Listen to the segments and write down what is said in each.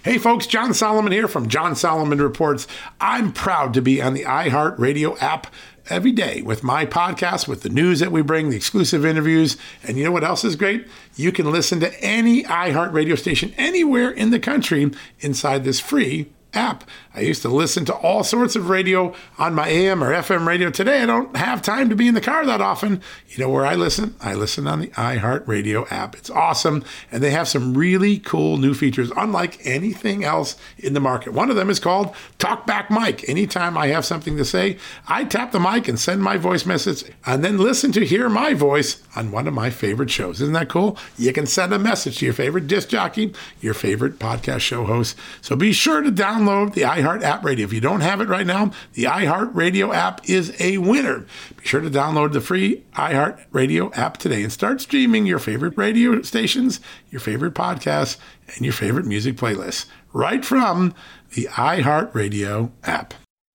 Hey folks, John Solomon here from John Solomon Reports. I'm proud to be on the iHeartRadio app every day with my podcast, with the news that we bring, the exclusive interviews. And you know what else is great? You can listen to any iHeartRadio station anywhere in the country inside this free app. I used to listen to all sorts of radio on my AM or FM radio. Today, I don't have time to be in the car that often. You know where I listen? I listen on the iHeartRadio app. It's awesome. And they have some really cool new features, unlike anything else in the market. One of them is called Talkback Mic. Anytime I have something to say, I tap the mic and send my voice message and then listen to hear my voice on one of my favorite shows. Isn't that cool? You can send a message to your favorite disc jockey, your favorite podcast show host. So be sure to download the iHeart app radio. If you don't have it right now, the iHeart Radio app is a winner. Be sure to download the free iHeart Radio app today and start streaming your favorite radio stations, your favorite podcasts, and your favorite music playlists right from the iHeart Radio app.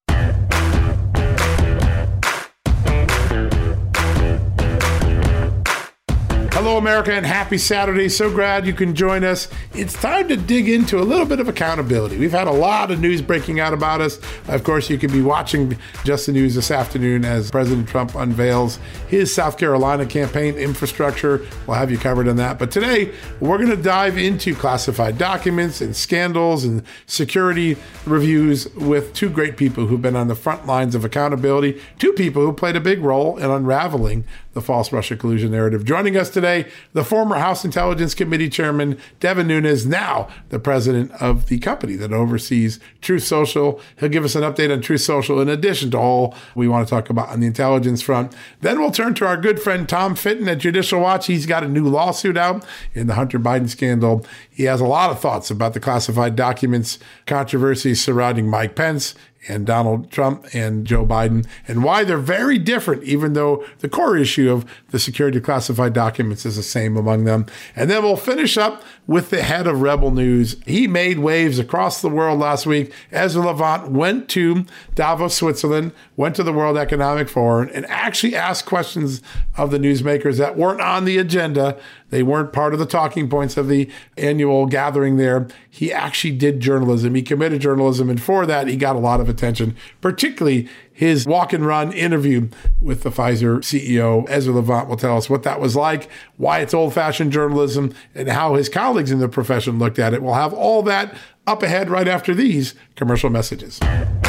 Hello, America, and happy Saturday. So glad you can join us. It's time to dig into a little bit of accountability. We've had a lot of news breaking out about us. Of course, you could be watching Just the News this afternoon as President Trump unveils his South Carolina campaign infrastructure. We'll have you covered on that. But today, we're going to dive into classified documents and scandals and security reviews with two great people who've been on the front lines of accountability, two people who played a big role in unraveling the false Russia collusion narrative. Joining us today, the former House Intelligence Committee Chairman, Devin Nunes, now the president of the company that oversees Truth Social. He'll give us an update on Truth Social in addition to all we want to talk about on the intelligence front. Then we'll turn to our good friend Tom Fitton at Judicial Watch. He's got a new lawsuit out in the Hunter Biden scandal. He has a lot of thoughts about the classified documents controversy surrounding Mike Pence and Donald Trump and Joe Biden, and why they're very different, even though the core issue of the security of classified documents is the same among them. And then we'll finish up with the head of Rebel News. He made waves across the world last week. Ezra Levant went to Davos, Switzerland, went to the World Economic Forum, and actually asked questions of the newsmakers that weren't on the agenda. They weren't part of the talking points of the annual gathering there. He actually did journalism. He committed journalism, and for that, he got a lot of attention, particularly his walk and run interview with the Pfizer CEO. Ezra Levant will tell us what that was like, why it's old-fashioned journalism, and how his colleagues in the profession looked at it. We'll have all that up ahead right after these commercial messages.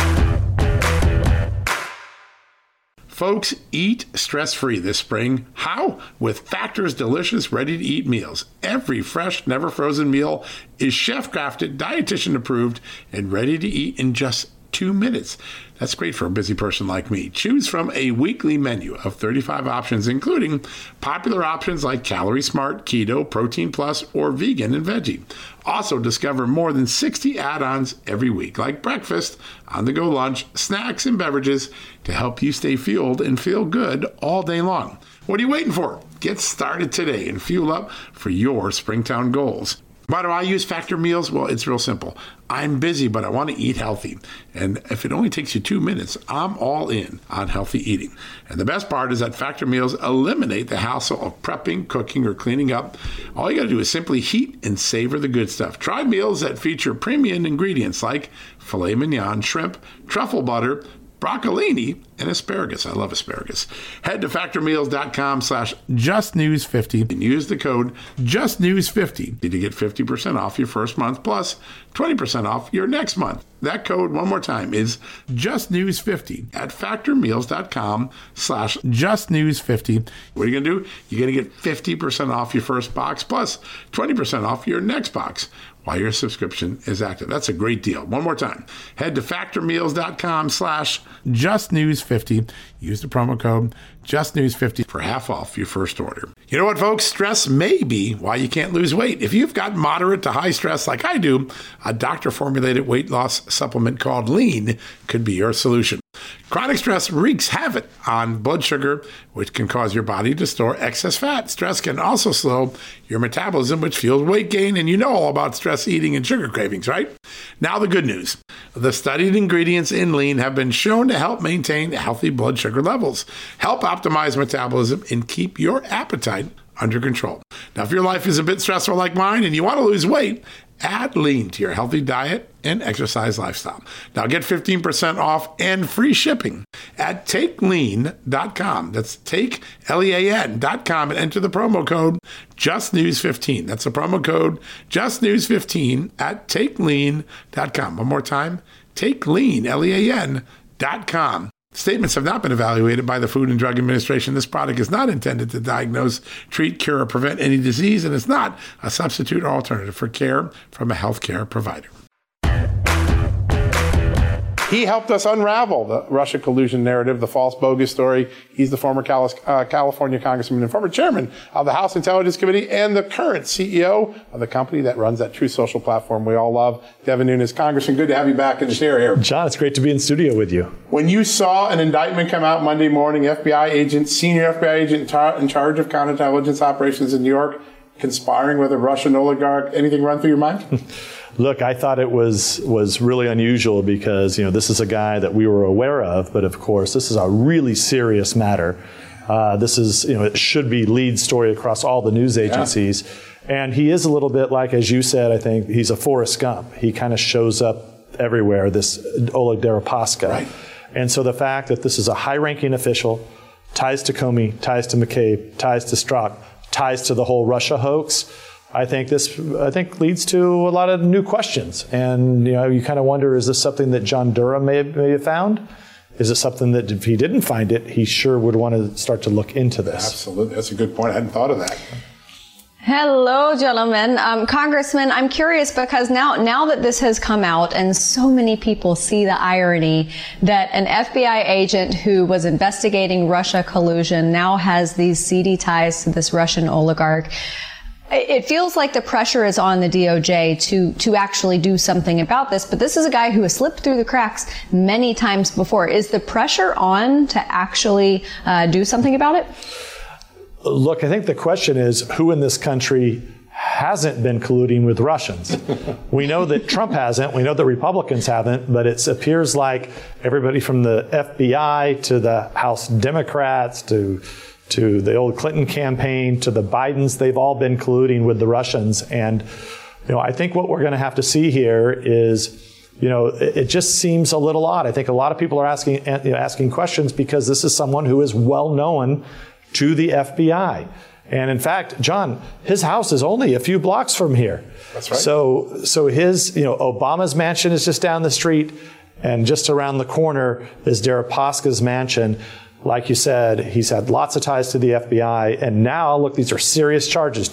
Folks, eat stress-free this spring. How? With Factor's delicious, ready-to-eat meals. Every fresh, never-frozen meal is chef-crafted, dietitian-approved, and ready to eat in just 2 minutes. That's great for a busy person like me. Choose from a weekly menu of 35 options, including popular options like Calorie Smart, Keto, Protein Plus, or Vegan and Veggie. Also discover more than 60 add-ons every week, like breakfast, on-the-go lunch, snacks, and beverages to help you stay fueled and feel good all day long. What are you waiting for? Get started today and fuel up for your Springtown goals. Why do I use Factor meals? Well, it's real simple. I'm busy, but I want to eat healthy. And if it only takes you 2 minutes, I'm all in on healthy eating. And the best part is that Factor meals eliminate the hassle of prepping, cooking, or cleaning up. All you got to do is simply heat and savor the good stuff. Try meals that feature premium ingredients like filet mignon, shrimp, truffle butter, broccolini, and asparagus. I love asparagus. Head to factormeals.com/justnews50 and use the code justnews50 to get 50% off your first month plus 20% off your next month. That code, one more time, is justnews50 at factormeals.com/justnews50. What are you going to do? You're going to get 50% off your first box plus 20% off your next box while your subscription is active. That's a great deal. One more time. Head to factormeals.com/justnews50. Use the promo code JustNews50 for half off your first order. You know what, folks? Stress may be why you can't lose weight. If you've got moderate to high stress like I do, a doctor-formulated weight loss supplement called Lean could be your solution. Chronic stress wreaks havoc on blood sugar, which can cause your body to store excess fat. Stress can also slow your metabolism, which fuels weight gain, and you know all about stress eating and sugar cravings, right? Now the good news. The studied ingredients in Lean have been shown to help maintain healthy blood sugar levels, help optimize metabolism, and keep your appetite under control. Now, if your life is a bit stressful like mine and you want to lose weight, Add lean to your healthy diet and exercise lifestyle. Now get 15% off and free shipping at takelean.com. That's takelean.com and enter the promo code JustNews15. That's the promo code JustNews15 at takelean.com. One more time, takelean.com. Statements have not been evaluated by the Food and Drug Administration. This product is not intended to diagnose, treat, cure, or prevent any disease, and is not a substitute or alternative for care from a healthcare provider. He helped us unravel the Russia collusion narrative, the false bogus story. He's the former California congressman and former chairman of the House Intelligence Committee and the current CEO of the company that runs that Truth Social platform we all love. Devin Nunes. Congressman, good to have you back in the chair here. John, it's great to be in studio with you. When you saw an indictment come out Monday morning, FBI agent, senior FBI agent in charge of counterintelligence operations in New York, conspiring with a Russian oligarch, anything run through your mind? Look, I thought it was really unusual because, this is a guy that we were aware of, but of course, this is a really serious matter. This is, it should be lead story across all the news agencies. Yeah. And he is a little bit like, as you said, I think he's a Forrest Gump. He kind of shows up everywhere, this Oleg Deripaska. Right. And so the fact that this is a high-ranking official, ties to Comey, ties to McCabe, ties to Strzok, ties to the whole Russia hoax, I think leads to a lot of new questions. And, you kind of wonder, is this something that John Durham may have found? Is it something that if he didn't find it, he sure would want to start to look into this? Absolutely. That's a good point. I hadn't thought of that. Hello, gentlemen. Congressman, I'm curious because now that this has come out and so many people see the irony that an FBI agent who was investigating Russia collusion now has these seedy ties to this Russian oligarch. It feels like the pressure is on the DOJ to actually do something about this, but this is a guy who has slipped through the cracks many times before. Is the pressure on to actually do something about it? Look, I think the question is who in this country hasn't been colluding with Russians. We know that Trump hasn't. We know that Republicans haven't, but it appears like everybody from the FBI to the House Democrats to the old Clinton campaign, to the Bidens, they've all been colluding with the Russians. And, I think what we're going to have to see here is, it just seems a little odd. I think a lot of people are asking questions because this is someone who is well known to the FBI. And in fact, John, his house is only a few blocks from here. That's right. So his, Obama's mansion is just down the street, and just around the corner is Deripaska's mansion. Like you said, he's had lots of ties to the FBI, and now, look, these are serious charges,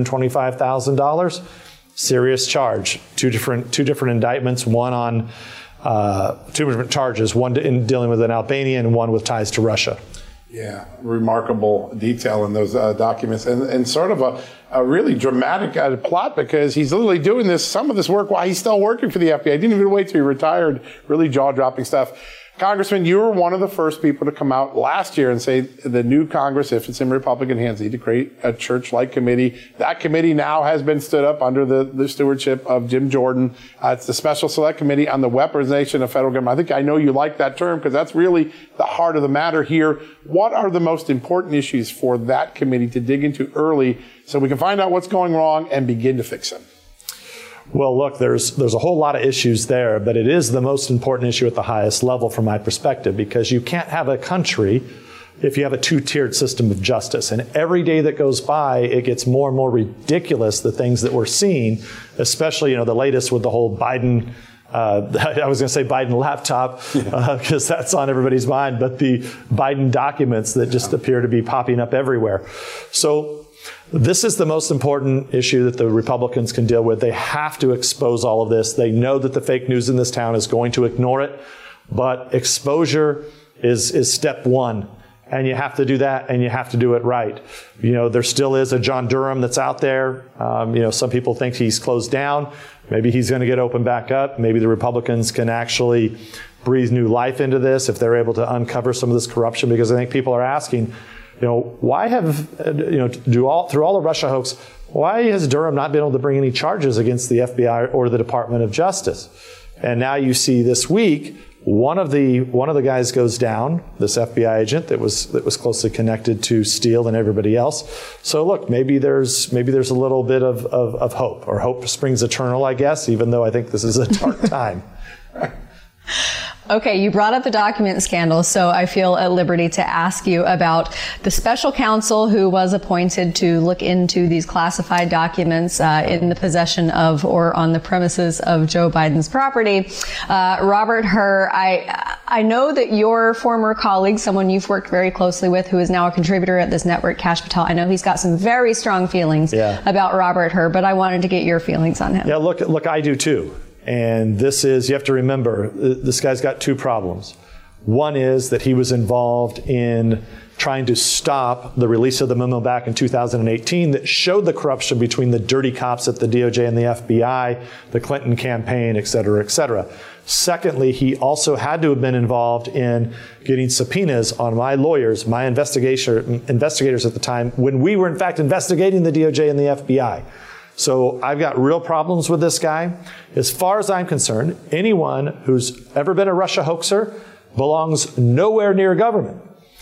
$225,000, serious charge. Two different indictments, one on two different charges, one in dealing with an Albanian and one with ties to Russia. Yeah, remarkable detail in those documents, and sort of a really dramatic plot because he's literally doing some of this work while he's still working for the FBI. He didn't even wait till he retired. Really jaw-dropping stuff. Congressman, you were one of the first people to come out last year and say the new Congress, if it's in Republican hands, need to create a church-like committee. That committee now has been stood up under the stewardship of Jim Jordan. It's the Special Select Committee on the Weaponization of Federal Government. I know you like that term because that's really the heart of the matter here. What are the most important issues for that committee to dig into early so we can find out what's going wrong and begin to fix them? Well, look, there's a whole lot of issues there, but it is the most important issue at the highest level from my perspective, because you can't have a country if you have a two-tiered system of justice. And every day that goes by, it gets more and more ridiculous, the things that we're seeing, especially, the latest with the whole Biden, I was going to say Biden laptop, because that's on everybody's mind, but the Biden documents that just appear to be popping up everywhere. So this is the most important issue that the Republicans can deal with. They have to expose all of this. They know that the fake news in this town is going to ignore it, but exposure is step one. And you have to do that, and you have to do it right. There still is a John Durham that's out there. Some people think he's closed down. Maybe he's going to get opened back up. Maybe the Republicans can actually breathe new life into this if they're able to uncover some of this corruption, because I think people are asking, why through all the Russia hoax, why has Durham not been able to bring any charges against the FBI or the Department of Justice? And now you see this week One of the guys goes down, this FBI agent that was closely connected to Steele and everybody else. So look, maybe there's a little bit of hope, or hope springs eternal, I guess, even though I think this is a dark time. Okay, you brought up the document scandal, so I feel at liberty to ask you about the special counsel who was appointed to look into these classified documents in the possession of or on the premises of Joe Biden's property. Robert Hur, I know that your former colleague, someone you've worked very closely with, who is now a contributor at this network, Kash Patel, I know he's got some very strong feelings about Robert Hur, but I wanted to get your feelings on him. Yeah, look, I do too. And this is, you have to remember, this guy's got two problems. One is that he was involved in trying to stop the release of the memo back in 2018 that showed the corruption between the dirty cops at the DOJ and the FBI, the Clinton campaign, et cetera, et cetera. Secondly, he also had to have been involved in getting subpoenas on my lawyers, my investigators at the time, when we were in fact investigating the DOJ and the FBI. So I've got real problems with this guy. As far as I'm concerned, anyone who's ever been a Russia hoaxer belongs nowhere near government.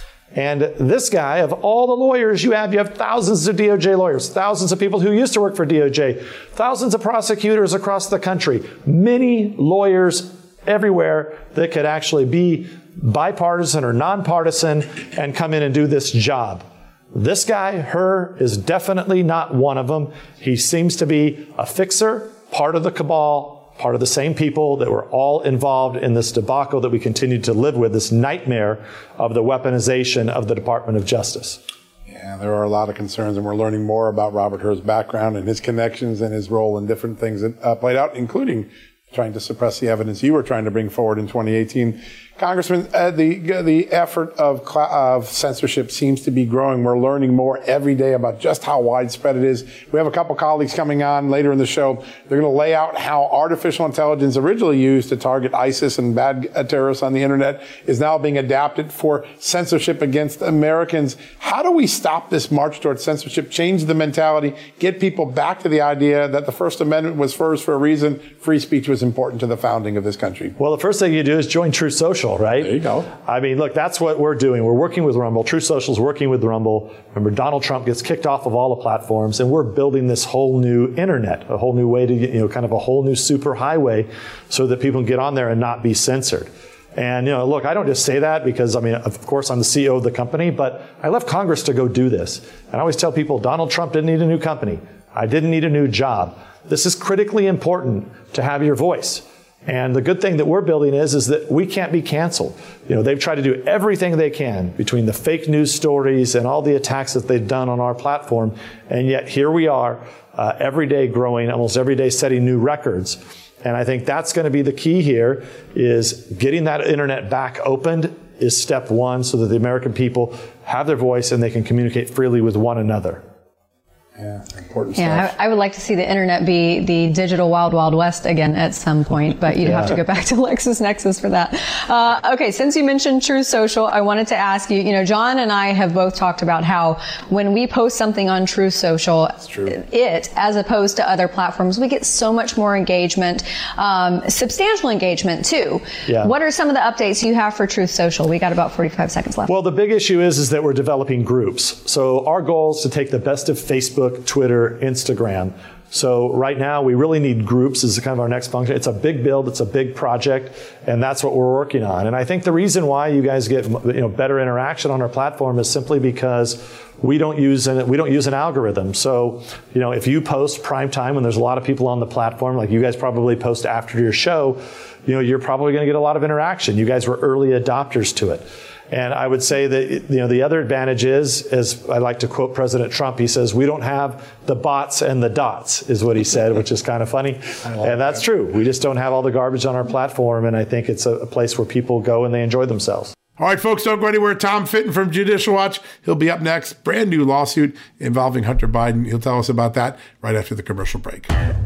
And this guy, of all the lawyers you have thousands of DOJ lawyers, thousands of people who used to work for DOJ, thousands of prosecutors across the country, many lawyers everywhere that could actually be bipartisan or nonpartisan and come in and do this job. This guy, Hur, is definitely not one of them. He seems to be a fixer, part of the cabal, part of the same people that were all involved in this debacle that we continue to live with, this nightmare of the weaponization of the Department of Justice. Yeah, there are a lot of concerns, and we're learning more about Robert Hur's background and his connections and his role in different things that played out, including trying to suppress the evidence you were trying to bring forward in 2018. Congressman, the effort of censorship seems to be growing. We're learning more every day about just how widespread it is. We have a couple colleagues coming on later in the show. They're going to lay out how artificial intelligence originally used to target ISIS and bad terrorists on the internet is now being adapted for censorship against Americans. How do we stop this march towards censorship, change the mentality, get people back to the idea that the First Amendment was first for a reason, free speech was important to the founding of this country? Well, the first thing you do is join Truth Social, right? There you go. I mean, look, that's what we're doing. We're working with Rumble. Truth Social is working with Rumble. Remember, Donald Trump gets kicked off of all the platforms, and we're building this whole new internet, a whole new way to get, kind of a whole new super highway so that people can get on there and not be censored. And, look, I don't just say that because, of course, I'm the CEO of the company, but I left Congress to go do this. And I always tell people, Donald Trump didn't need a new company. I didn't need a new job. This is critically important to have your voice. And the good thing that we're building is that we can't be canceled. They've tried to do everything they can between the fake news stories and all the attacks that they've done on our platform. And yet here we are, every day growing, almost every day setting new records. And I think that's going to be the key here, is getting that internet back opened is step one, so that the American people have their voice and they can communicate freely with one another. Yeah, important stuff. I would like to see the internet be the digital wild, wild west again at some point, but you'd have to go back to LexisNexis for that. Okay, since you mentioned Truth Social, I wanted to ask you, John and I have both talked about how when we post something on Truth Social, as opposed to other platforms, we get so much more engagement, substantial engagement too. Yeah. What are some of the updates you have for Truth Social? We got about 45 seconds left. Well, the big issue is that we're developing groups. So our goal is to take the best of Facebook, Twitter, Instagram. So right now we really need groups as kind of our next function. It's a big build, it's a big project, and that's what we're working on. And I think the reason why you guys get better interaction on our platform is simply because we don't use an algorithm. So, if you post prime time when there's a lot of people on the platform, like you guys probably post after your show, you're probably going to get a lot of interaction. You guys were early adopters to it. And I would say that, the other advantage is, as I like to quote President Trump, he says, we don't have the bots and the dots, is what he said, which is kind of funny. And that's true. We just don't have all the garbage on our platform. And I think it's a place where people go and they enjoy themselves. All right, folks, don't go anywhere. Tom Fitton from Judicial Watch. He'll be up next. Brand new lawsuit involving Hunter Biden. He'll tell us about that right after the commercial break.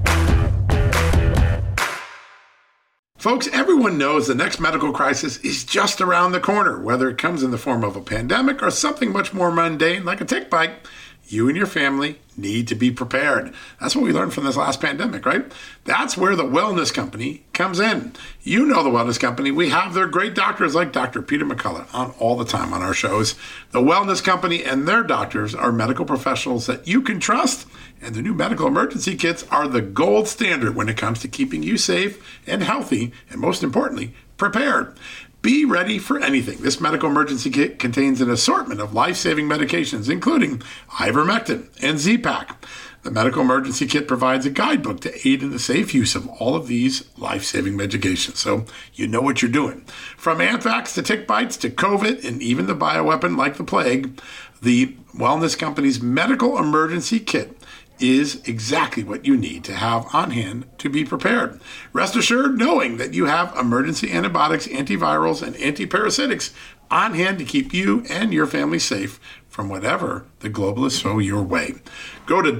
Folks, everyone knows the next medical crisis is just around the corner, whether it comes in the form of a pandemic or something much more mundane like a tick bite. you and your family need to be prepared. That's what we learned from this last pandemic, right? That's where the Wellness Company comes in. You know the Wellness Company. We have their great doctors like Dr. Peter McCullough on all the time on our shows. The Wellness Company and their doctors are medical professionals that you can trust, and the new medical emergency kits are the gold standard when it comes to keeping you safe and healthy, and most importantly, prepared. Be ready for anything. This medical emergency kit contains an assortment of life-saving medications, including ivermectin and Z-Pak. The medical emergency kit provides a guidebook to aid in the safe use of all of these life-saving medications, so you know what you're doing. From anthrax to tick bites to COVID and even the bioweapon like the plague, the Wellness Company's medical emergency kit is exactly what you need to have on hand to be prepared. Rest assured knowing that you have emergency antibiotics, antivirals, and antiparasitics on hand to keep you and your family safe from whatever the globalists throw your way. Go to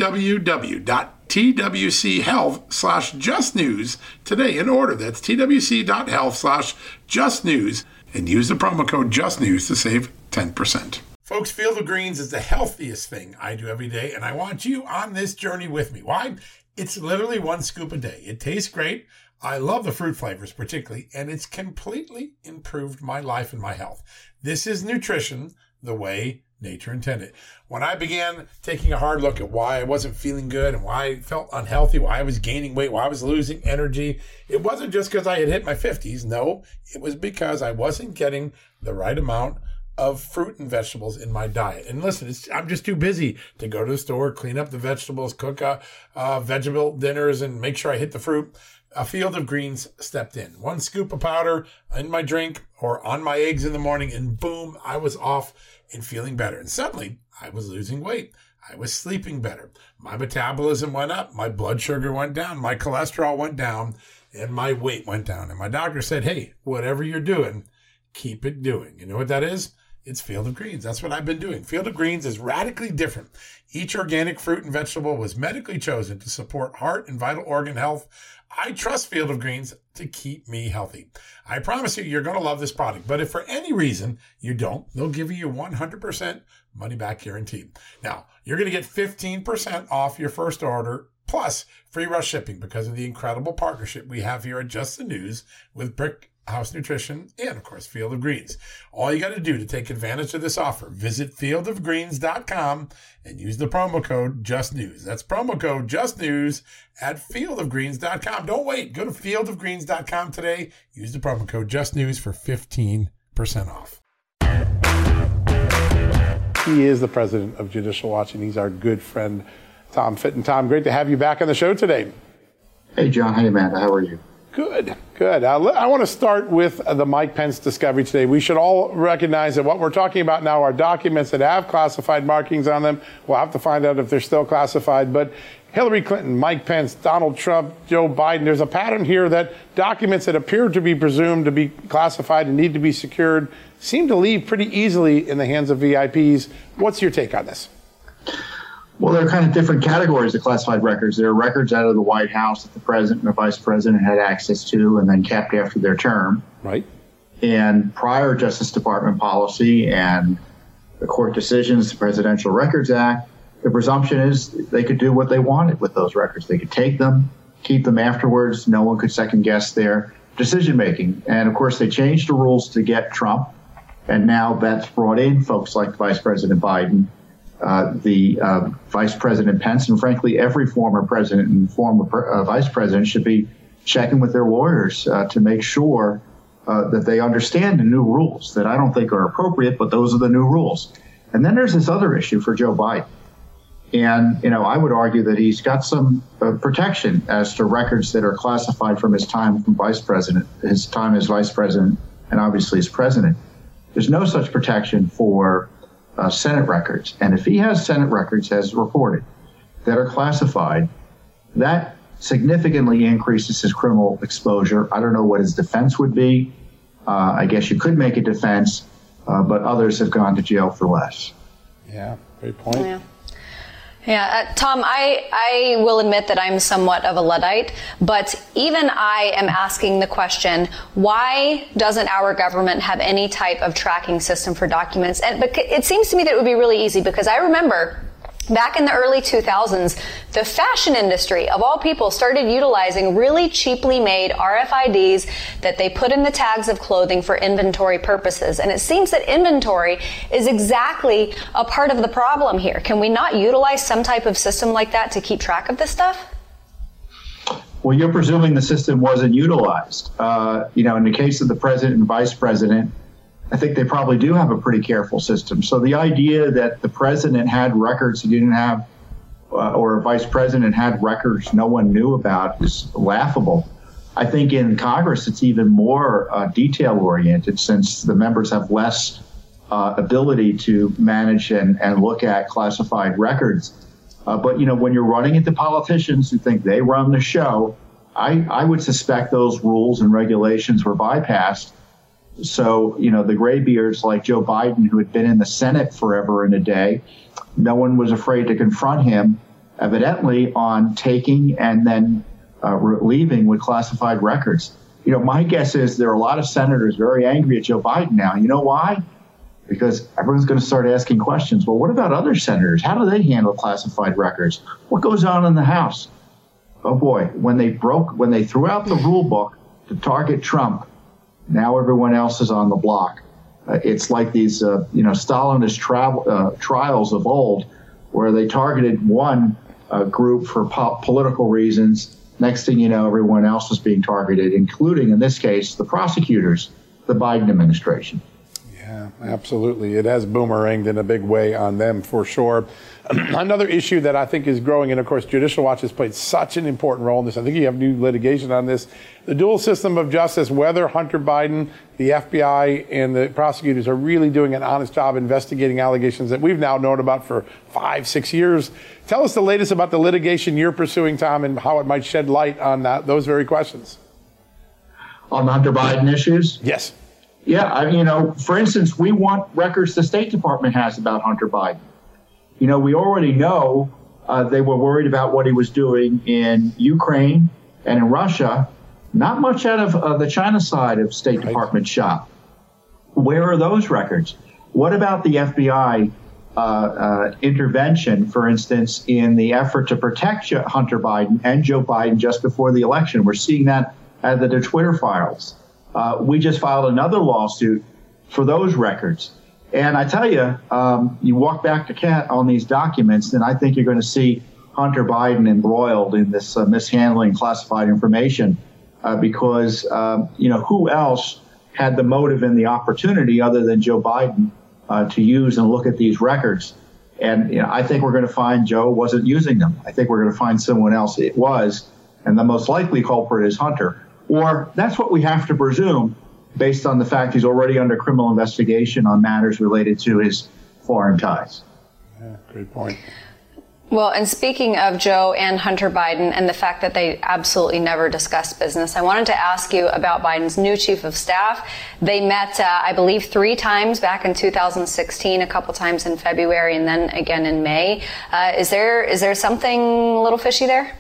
www.twchealth/justnews today and order. That's twc.health/justnews and use the promo code JUSTNEWS to save 10%. Folks, Field of Greens is the healthiest thing I do every day, and I want you on this journey with me. Why? It's literally 1 scoop a day. It tastes great. I love the fruit flavors particularly, and it's completely improved my life and my health. This is nutrition the way nature intended. When I began taking a hard look at why I wasn't feeling good and why I felt unhealthy, why I was gaining weight, why I was losing energy, it wasn't just because I had hit my 50s. No, it was because I wasn't getting the right amount of fruit and vegetables in my diet. And listen, I'm just too busy to go to the store, clean up the vegetables, cook vegetable dinners, and make sure I hit the fruit. A Field of Greens stepped in. 1 scoop of powder in my drink or on my eggs in the morning, and boom, I was off and feeling better. And suddenly, I was losing weight. I was sleeping better. My metabolism went up. My blood sugar went down. My cholesterol went down. And my weight went down. And my doctor said, hey, whatever you're doing, keep it doing. You know what that is? It's Field of Greens. That's what I've been doing. Field of Greens is radically different. Each organic fruit and vegetable was medically chosen to support heart and vital organ health. I trust Field of Greens to keep me healthy. I promise you're going to love this product. But if for any reason you don't, they'll give you 100% money back guarantee. Now, you're going to get 15% off your first order plus free rush shipping because of the incredible partnership we have here at Just the News with Brick House Nutrition, and of course, Field of Greens. All you got to do to take advantage of this offer, visit fieldofgreens.com and use the promo code JUSTNEWS. That's promo code JUSTNEWS at fieldofgreens.com. Don't wait. Go to fieldofgreens.com today. Use the promo code JUSTNEWS for 15% off. He is the president of Judicial Watch, and he's our good friend, Tom Fitton. Tom, great to have you back on the show today. Hey, John. Hey, Amanda. How are you? Good. I want to start with the Mike Pence discovery today. We should all recognize that what we're talking about now are documents that have classified markings on them. We'll have to find out if they're still classified. But Hillary Clinton, Mike Pence, Donald Trump, Joe Biden, there's a pattern here that documents that appear to be presumed to be classified and need to be secured seem to leave pretty easily in the hands of VIPs. What's your take on this? Well, there are kind of different categories of classified records. There are records out of the White House that the president and the vice president had access to and then kept after their term. Right. And prior Justice Department policy and the court decisions, the Presidential Records Act, the presumption is they could do what they wanted with those records. They could take them, keep them afterwards. No one could second guess their decision making. And of course, they changed the rules to get Trump. And now that's brought in folks like Vice President Biden, the Vice President Pence, and frankly, every former president and former vice president should be checking with their lawyers to make sure that they understand the new rules that I don't think are appropriate, but those are the new rules. And then there's this other issue for Joe Biden. And, I would argue that he's got some protection as to records that are classified from his time from vice president, his time as vice president, and obviously as president. There's no such protection for Senate records. And if he has Senate records, as reported, that are classified, that significantly increases his criminal exposure. I don't know what his defense would be. I guess you could make a defense, but others have gone to jail for less. Yeah, great point. Yeah, Tom, I will admit that I'm somewhat of a Luddite, but even I am asking the question, why doesn't our government have any type of tracking system for documents? But it seems to me that it would be really easy because I remember Back in the early 2000s, the fashion industry, of all people, started utilizing really cheaply made RFIDs that they put in the tags of clothing for inventory purposes. And it seems that inventory is exactly a part of the problem here. Can we not utilize some type of system like that to keep track of this stuff? Well, you're presuming the system wasn't utilized. In the case of the president and vice president, I think they probably do have a pretty careful system. So the idea that the president had records he didn't have, or a vice president had records no one knew about, is laughable. I think in Congress it's even more detail-oriented, since the members have less ability to manage and look at classified records. But when you're running into politicians who think they run the show, I would suspect those rules and regulations were bypassed. So, the graybeards like Joe Biden, who had been in the Senate forever and a day, no one was afraid to confront him, evidently, on taking and then leaving with classified records. My guess is there are a lot of senators very angry at Joe Biden now. You know why? Because everyone's going to start asking questions. Well, what about other senators? How do they handle classified records? What goes on in the House? Oh boy, when they threw out the rule book to target Trump, now everyone else is on the block. It's like these, Stalinist trials of old, where they targeted one group for political reasons. Next thing you know, everyone else was being targeted, including, in this case, the prosecutors, the Biden administration. Yeah, absolutely. It has boomeranged in a big way on them, for sure. Another issue that I think is growing, and of course, Judicial Watch has played such an important role in this. I think you have new litigation on this. The dual system of justice, whether Hunter Biden, the FBI, and the prosecutors are really doing an honest job investigating allegations that we've now known about for 5-6 years. Tell us the latest about the litigation you're pursuing, Tom, and how it might shed light on those very questions. On the Hunter Biden issues? Yes. Yeah, for instance, we want records the State Department has about Hunter Biden. We already know they were worried about what he was doing in Ukraine and in Russia. Not much out of the China side of State Department shop. Where are those records? What about the FBI intervention, for instance, in the effort to protect Hunter Biden and Joe Biden just before the election? We're seeing that out of the Twitter files. We just filed another lawsuit for those records. And I tell you, you walk back to Kat on these documents, and I think you're going to see Hunter Biden embroiled in this mishandling classified information because, who else had the motive and the opportunity other than Joe Biden to use and look at these records? And I think we're going to find Joe wasn't using them. I think we're going to find someone else it was, and the most likely culprit is Hunter. Or that's what we have to presume based on the fact he's already under criminal investigation on matters related to his foreign ties. Yeah, great point. Well, and speaking of Joe and Hunter Biden and the fact that they absolutely never discussed business, I wanted to ask you about Biden's new chief of staff. They met, I believe, 3 times back in 2016, a couple times in February, and then again in May. Is there something a little fishy there?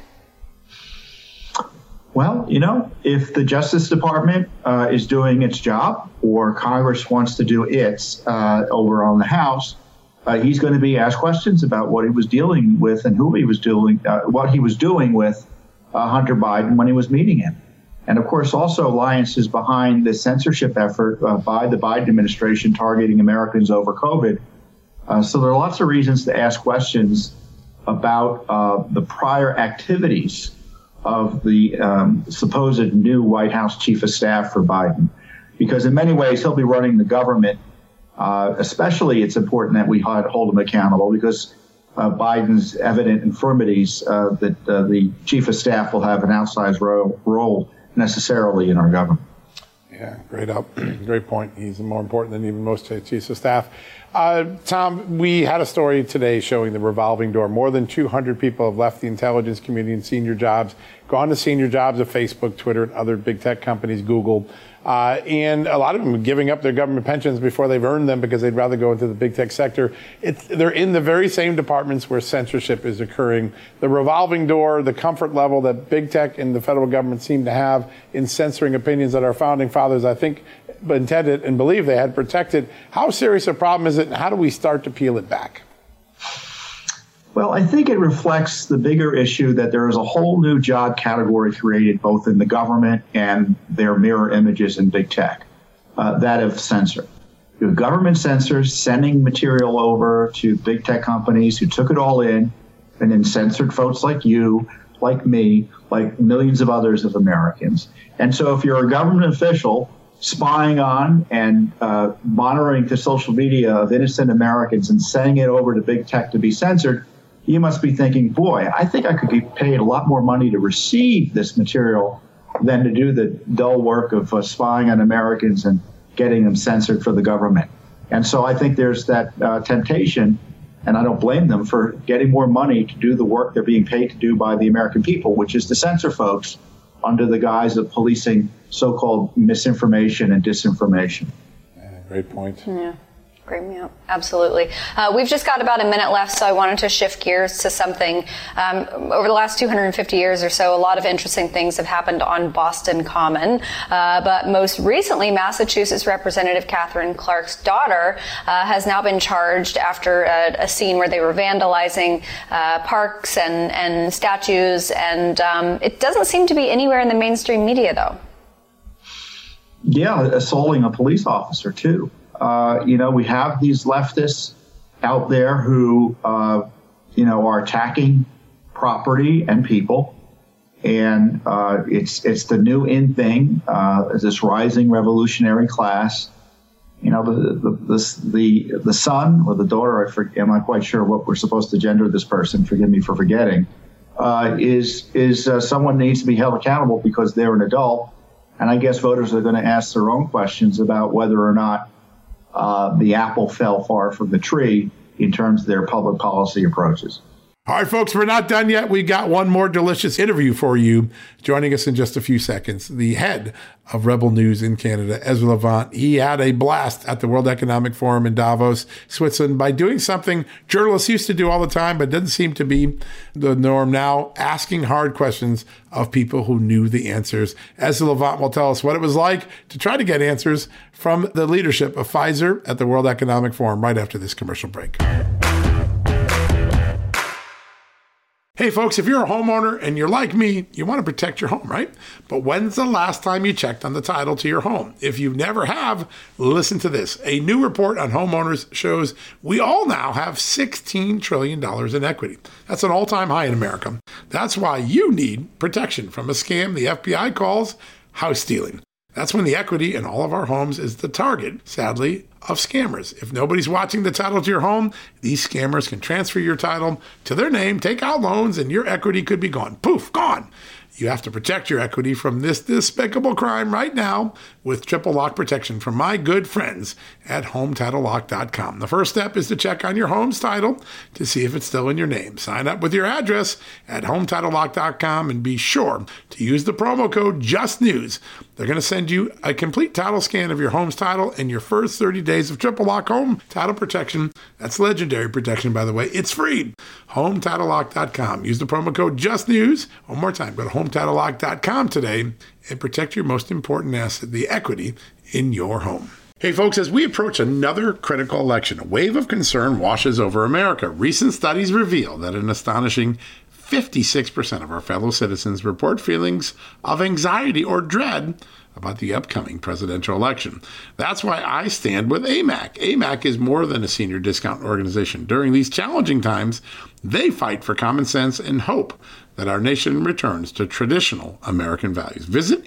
Well, if the Justice Department is doing its job, or Congress wants to do its over on the House, he's going to be asked questions about what he was dealing with and who he was doing, what he was doing with Hunter Biden when he was meeting him. And of course, also Alliance is behind the censorship effort by the Biden administration targeting Americans over COVID. So there are lots of reasons to ask questions about the prior activities of the supposed new White House chief of staff for Biden, because in many ways he'll be running the government. Especially, it's important that we hold him accountable because Biden's evident infirmities that the chief of staff will have an outsized role necessarily in our government. Yeah, great point. He's more important than even most chiefs of staff. Tom, we had a story today showing the revolving door. More than 200 people have left the intelligence community and senior jobs, gone to senior jobs at Facebook, Twitter, and other big tech companies, Google. And a lot of them are giving up their government pensions before they've earned them because they'd rather go into the big tech sector. They're in the very same departments where censorship is occurring. The revolving door, the comfort level that big tech and the federal government seem to have in censoring opinions that our founding fathers, I think, intended and believed they had protected. How serious a problem is it, and how do we start to peel it back? Well, I think it reflects the bigger issue that there is a whole new job category created both in the government and their mirror images in big tech, that of censor. You have government censors sending material over to big tech companies who took it all in and then censored folks like you, like me, like millions of others of Americans. And so if you're a government official spying on and monitoring the social media of innocent Americans and sending it over to big tech to be censored, you must be thinking, boy, I think I could be paid a lot more money to receive this material than to do the dull work of spying on Americans and getting them censored for the government. And so I think there's that temptation, and I don't blame them for getting more money to do the work they're being paid to do by the American people, which is to censor folks under the guise of policing so-called misinformation and disinformation. Great point. Yeah. Great, yeah, absolutely. We've just got about a minute left, so I wanted to shift gears to something. Over the last 250 years or so, a lot of interesting things have happened on Boston Common. But most recently, Massachusetts Representative Katherine Clark's daughter has now been charged after a scene where they were vandalizing parks and statues. And it doesn't seem to be anywhere in the mainstream media, though. Yeah, assaulting a police officer, too. We have these leftists out there who, are attacking property and people. And it's the new in thing, this rising revolutionary class. The son or the daughter, I'm not quite sure what we're supposed to gender this person, forgive me for forgetting, is someone needs to be held accountable because they're an adult. And I guess voters are going to ask their own questions about whether or not the apple fell far from the tree in terms of their public policy approaches. All right, folks, we're not done yet. We got one more delicious interview for you. Joining us in just a few seconds, the head of Rebel News in Canada, Ezra Levant. He had a blast at the World Economic Forum in Davos, Switzerland, by doing something journalists used to do all the time, but doesn't seem to be the norm now, asking hard questions of people who knew the answers. Ezra Levant will tell us what it was like to try to get answers from the leadership of Pfizer at the World Economic Forum right after this commercial break. Hey folks, if you're a homeowner and you're like me, you want to protect your home, right? But when's the last time you checked on the title to your home? If you never have, listen to this. A new report on homeowners shows we all now have $16 trillion in equity. That's an all-time high in America. That's why you need protection from a scam the FBI calls house stealing. That's when the equity in all of our homes is the target, sadly, of scammers. If nobody's watching the title to your home, these scammers can transfer your title to their name, take out loans, and your equity could be gone. Poof, gone. You have to protect your equity from this despicable crime right now with triple lock protection from my good friends at HomeTitleLock.com. The first step is to check on your home's title to see if it's still in your name. Sign up with your address at HomeTitleLock.com and be sure to use the promo code JUSTNEWS. They're going to send you a complete title scan of your home's title and your first 30 days of triple lock home title protection. That's legendary protection, by the way. It's free. HomeTitleLock.com. Use the promo code JUSTNEWS. One more time, go to HomeTitleLock.com today and protect your most important asset, the equity in your home. Hey folks, as we approach another critical election, a wave of concern washes over America. Recent studies reveal that an astonishing 56% of our fellow citizens report feelings of anxiety or dread about the upcoming presidential election. That's why I stand with AMAC. AMAC is more than a senior discount organization. During these challenging times, they fight for common sense and hope that our nation returns to traditional American values. Visit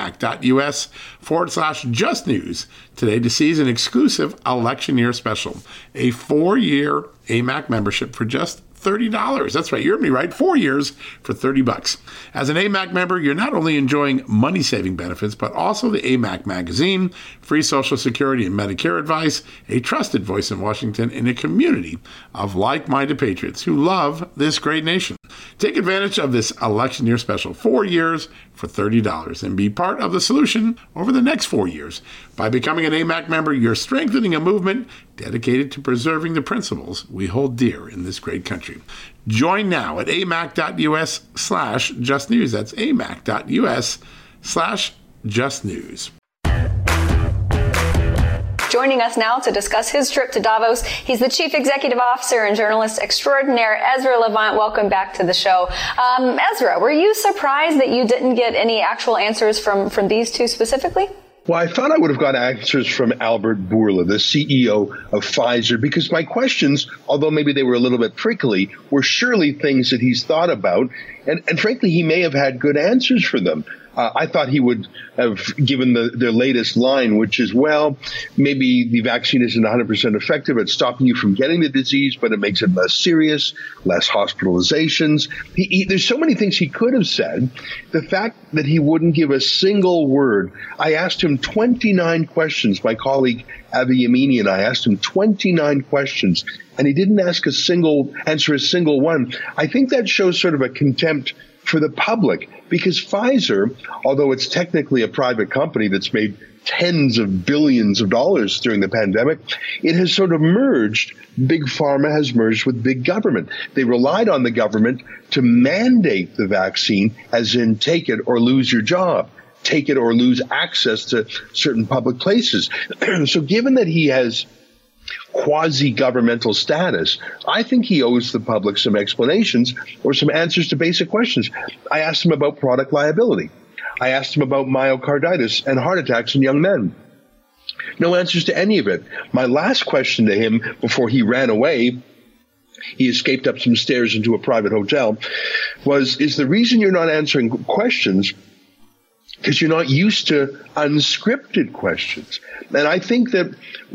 amac.us/justnews today to seize an exclusive election year special, a 4-year AMAC membership for just $30. That's right. You heard me right. 4 years for $30. As an AMAC member, you're not only enjoying money-saving benefits, but also the AMAC magazine, free Social Security and Medicare advice, a trusted voice in Washington, and a community of like-minded patriots who love this great nation. Take advantage of this election year special, 4 years for $30, and be part of the solution over the next 4 years. By becoming an AMAC member, you're strengthening a movement dedicated to preserving the principles we hold dear in this great country. Join now at amac.us/justnews. That's amac.us/justnews. joining us now to discuss his trip to Davos. He's the Chief Executive Officer and journalist extraordinaire, Ezra Levant. Welcome back to the show. Ezra, were you surprised that you didn't get any actual answers from these two specifically? Well, I thought I would have got answers from Albert Bourla, the CEO of Pfizer, because my questions, although maybe they were a little bit prickly, were surely things that he's thought about. And frankly, he may have had good answers for them. I thought he would have given their latest line, which is, well, maybe the vaccine isn't 100% effective at stopping you from getting the disease, but it makes it less serious, less hospitalizations. There's so many things he could have said. The fact that he wouldn't give a single word. I asked him 29 questions. My colleague Avi Yamini and I asked him 29 questions, and he didn't answer a single one. I think that shows sort of a contempt for the public, because Pfizer, although it's technically a private company that's made tens of billions of dollars during the pandemic, it has sort of merged. Big Pharma has merged with big government. They relied on the government to mandate the vaccine, as in take it or lose your job, take it or lose access to certain public places. So given that he has quasi-governmental status, I think he owes the public some explanations or some answers to basic questions. I asked him about product liability. I asked him about myocarditis and heart attacks in young men. No answers to any of it. My last question to him before he ran away, he escaped up some stairs into a private hotel, is the reason you're not answering questions because you're not used to unscripted questions. And I think that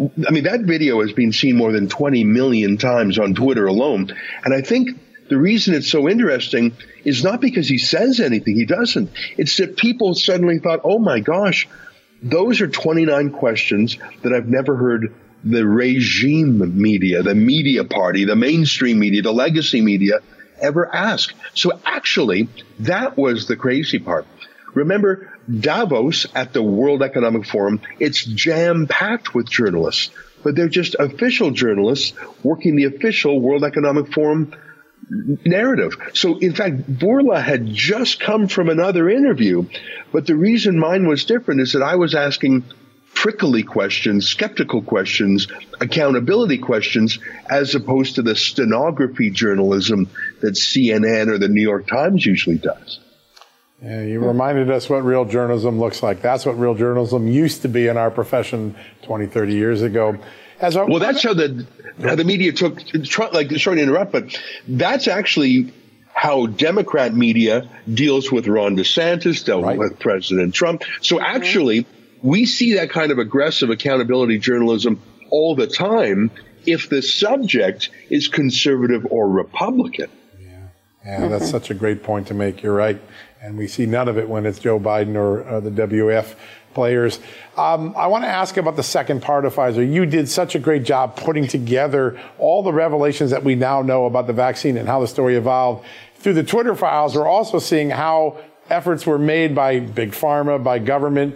video has been seen more than 20 million times on Twitter alone. And I think the reason it's so interesting is not because he says anything. He doesn't. It's that people suddenly thought, oh my gosh, those are 29 questions that I've never heard the regime media, the media party, the mainstream media, the legacy media ever ask. So actually, that was the crazy part. Remember, Davos at the World Economic Forum, it's jam-packed with journalists, but they're just official journalists working the official World Economic Forum narrative. So, in fact, Bourla had just come from another interview, but the reason mine was different is that I was asking prickly questions, skeptical questions, accountability questions, as opposed to the stenography journalism that CNN or the New York Times usually does. Yeah, you reminded us what real journalism looks like. That's what real journalism used to be in our profession 20, 30 years ago. That's how the media took, sorry to interrupt, but that's actually how Democrat media deals with Ron DeSantis, dealt with President Trump. So actually, we see that kind of aggressive accountability journalism all the time if the subject is conservative or Republican. Yeah, that's such a great point to make. You're right. And we see none of it when it's Joe Biden or the WF players. I want to ask about the second part of Pfizer. You did such a great job putting together all the revelations that we now know about the vaccine and how the story evolved. Through the Twitter files, we're also seeing how efforts were made by Big Pharma, by government,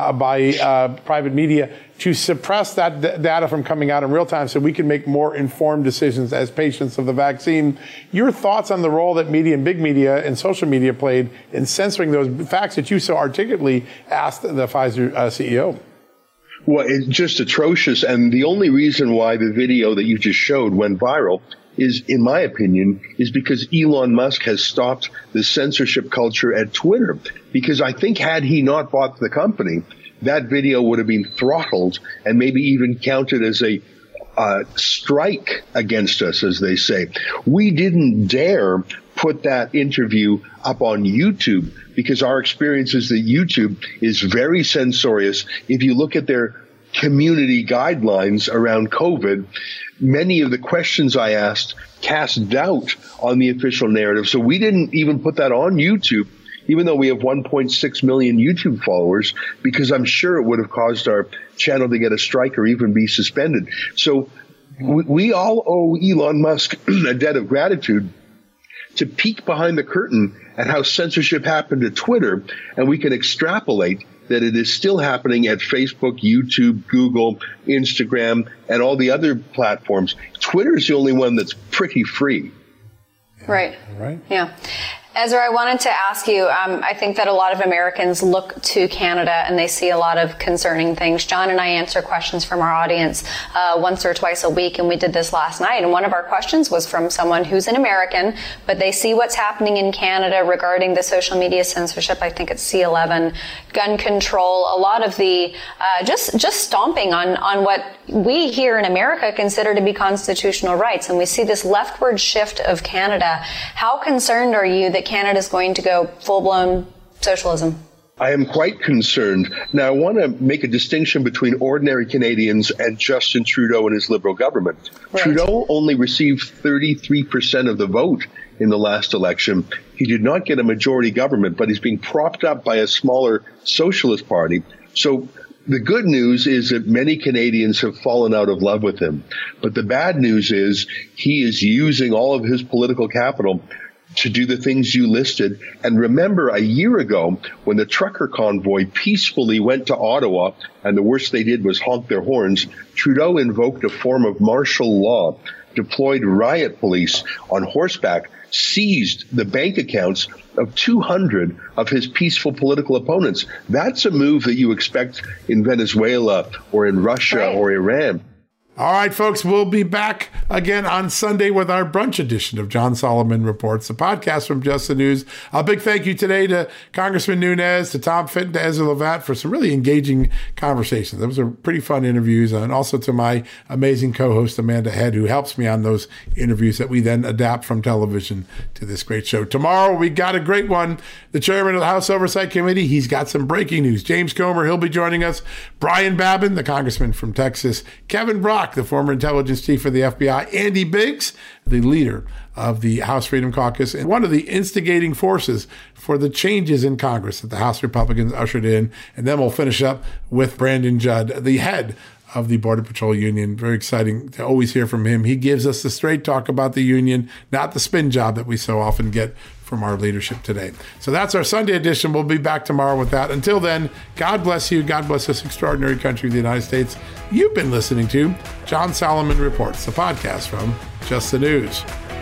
by private media to suppress that data from coming out in real time so we can make more informed decisions as patients of the vaccine. Your thoughts on the role that media and big media and social media played in censoring those facts that you so articulately asked the Pfizer CEO? Well, it's just atrocious. And the only reason why the video that you just showed went viral is, in my opinion, is because Elon Musk has stopped the censorship culture at Twitter. Because I think had he not bought the company, that video would have been throttled and maybe even counted as a strike against us, as they say. We didn't dare put that interview up on YouTube because our experience is that YouTube is very censorious. If you look at their community guidelines around COVID, many of the questions I asked cast doubt on the official narrative. So we didn't even put that on YouTube, even though we have 1.6 million YouTube followers, because I'm sure it would have caused our channel to get a strike or even be suspended. So we all owe Elon Musk a debt of gratitude to peek behind the curtain at how censorship happened at Twitter, and we can extrapolate that it is still happening at Facebook, YouTube, Google, Instagram, and all the other platforms. Twitter is the only one that's pretty free. Right. Right. Yeah. Ezra, I wanted to ask you, I think that a lot of Americans look to Canada and they see a lot of concerning things. John and I answer questions from our audience once or twice a week, and we did this last night. And one of our questions was from someone who's an American, but they see what's happening in Canada regarding the social media censorship. I think it's C11, gun control, a lot of the just stomping on what we here in America consider to be constitutional rights. And we see this leftward shift of Canada. How concerned are you that Canada's going to go full-blown socialism? I am quite concerned. Now, I want to make a distinction between ordinary Canadians and Justin Trudeau and his Liberal government. Right. Trudeau only received 33% of the vote in the last election. He did not get a majority government, but he's being propped up by a smaller socialist party. So the good news is that many Canadians have fallen out of love with him. But the bad news is he is using all of his political capital to do the things you listed. And remember, a year ago, when the trucker convoy peacefully went to Ottawa, and the worst they did was honk their horns, Trudeau invoked a form of martial law, deployed riot police on horseback, seized the bank accounts of 200 of his peaceful political opponents. That's a move that you expect in Venezuela or in Russia or Iran. All right, folks, we'll be back again on Sunday with our brunch edition of John Solomon Reports, the podcast from Just the News. A big thank you today to Congressman Nunes, to Tom Fitton, to Ezra Levant for some really engaging conversations. Those are pretty fun interviews, and also to my amazing co-host, Amanda Head, who helps me on those interviews that we then adapt from television to this great show. Tomorrow, we got a great one. The chairman of the House Oversight Committee, he's got some breaking news. James Comer, he'll be joining us. Brian Babin, the congressman from Texas. Kevin Brock, the former intelligence chief of the FBI, Andy Biggs, the leader of the House Freedom Caucus, and one of the instigating forces for the changes in Congress that the House Republicans ushered in. And then we'll finish up with Brandon Judd, the head of the Border Patrol Union. Very exciting to always hear from him. He gives us the straight talk about the union, not the spin job that we so often get from our leadership today. So that's our Sunday edition. We'll be back tomorrow with that. Until then, God bless you. God bless this extraordinary country, the United States. You've been listening to John Solomon Reports, the podcast from Just the News.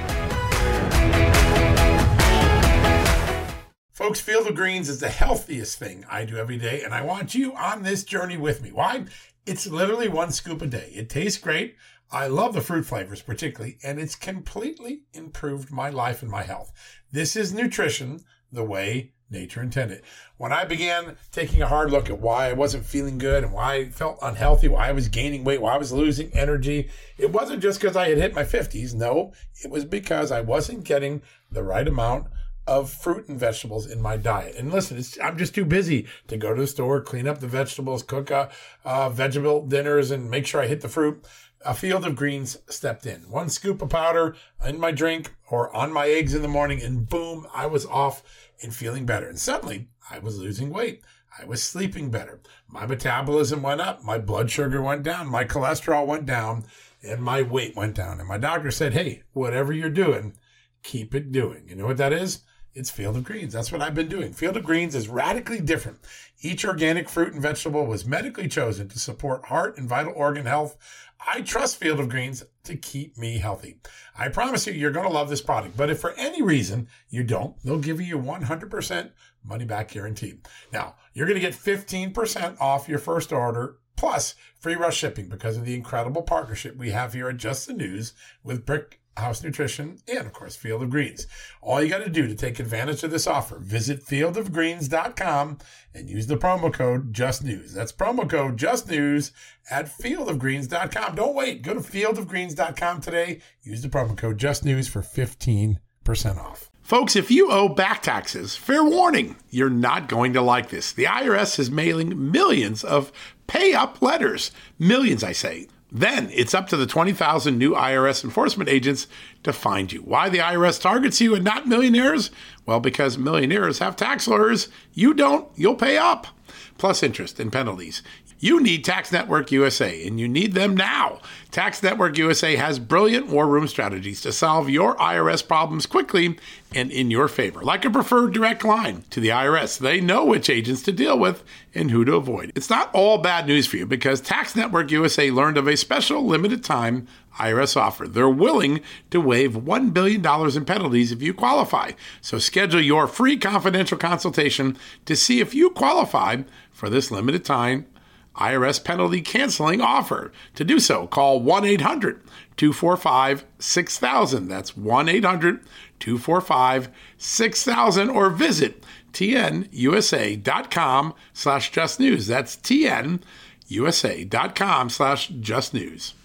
Folks, Field of Greens is the healthiest thing I do every day, and I want you on this journey with me. Why? It's literally one scoop a day. It tastes great. I love the fruit flavors particularly, and it's completely improved my life and my health. This is nutrition the way nature intended. When I began taking a hard look at why I wasn't feeling good and why I felt unhealthy, why I was gaining weight, why I was losing energy, it wasn't just because I had hit my 50s. No, it was because I wasn't getting the right amount of fruit and vegetables in my diet. And listen, I'm just too busy to go to the store, clean up the vegetables, cook vegetable dinners, and make sure I hit the fruit. A Field of Greens stepped in. One scoop of powder in my drink or on my eggs in the morning, and boom, I was off and feeling better. And suddenly, I was losing weight. I was sleeping better. My metabolism went up. My blood sugar went down. My cholesterol went down. And my weight went down. And my doctor said, hey, whatever you're doing, keep it doing. You know what that is? It's Field of Greens. That's what I've been doing. Field of Greens is radically different. Each organic fruit and vegetable was medically chosen to support heart and vital organ health. I trust Field of Greens to keep me healthy. I promise you're going to love this product. But if for any reason you don't, they'll give you 100% money back guarantee. Now, you're going to get 15% off your first order, plus free rush shipping because of the incredible partnership we have here at Just the News with Brick House Nutrition, and of course, Field of Greens. All you got to do to take advantage of this offer, visit fieldofgreens.com and use the promo code JustNews. That's promo code JustNews at fieldofgreens.com. Don't wait. Go to fieldofgreens.com today. Use the promo code JustNews for 15% off. Folks, if you owe back taxes, fair warning, you're not going to like this. The IRS is mailing millions of pay-up letters. Millions, I say. Then it's up to the 20,000 new IRS enforcement agents to find you. Why the IRS targets you and not millionaires? Well, because millionaires have tax lawyers. You don't, you'll pay up. Plus interest and penalties. You need Tax Network USA, and you need them now. Tax Network USA has brilliant war room strategies to solve your IRS problems quickly and in your favor, like a preferred direct line to the IRS. They know which agents to deal with and who to avoid. It's not all bad news for you because Tax Network USA learned of a special limited time IRS offer. They're willing to waive $1 billion in penalties if you qualify. So schedule your free confidential consultation to see if you qualify for this limited time IRS penalty canceling offer. To do so, call 1-800-245-6000. That's 1-800-245-6000 or visit tnusa.com/justnews. That's tnusa.com/justnews.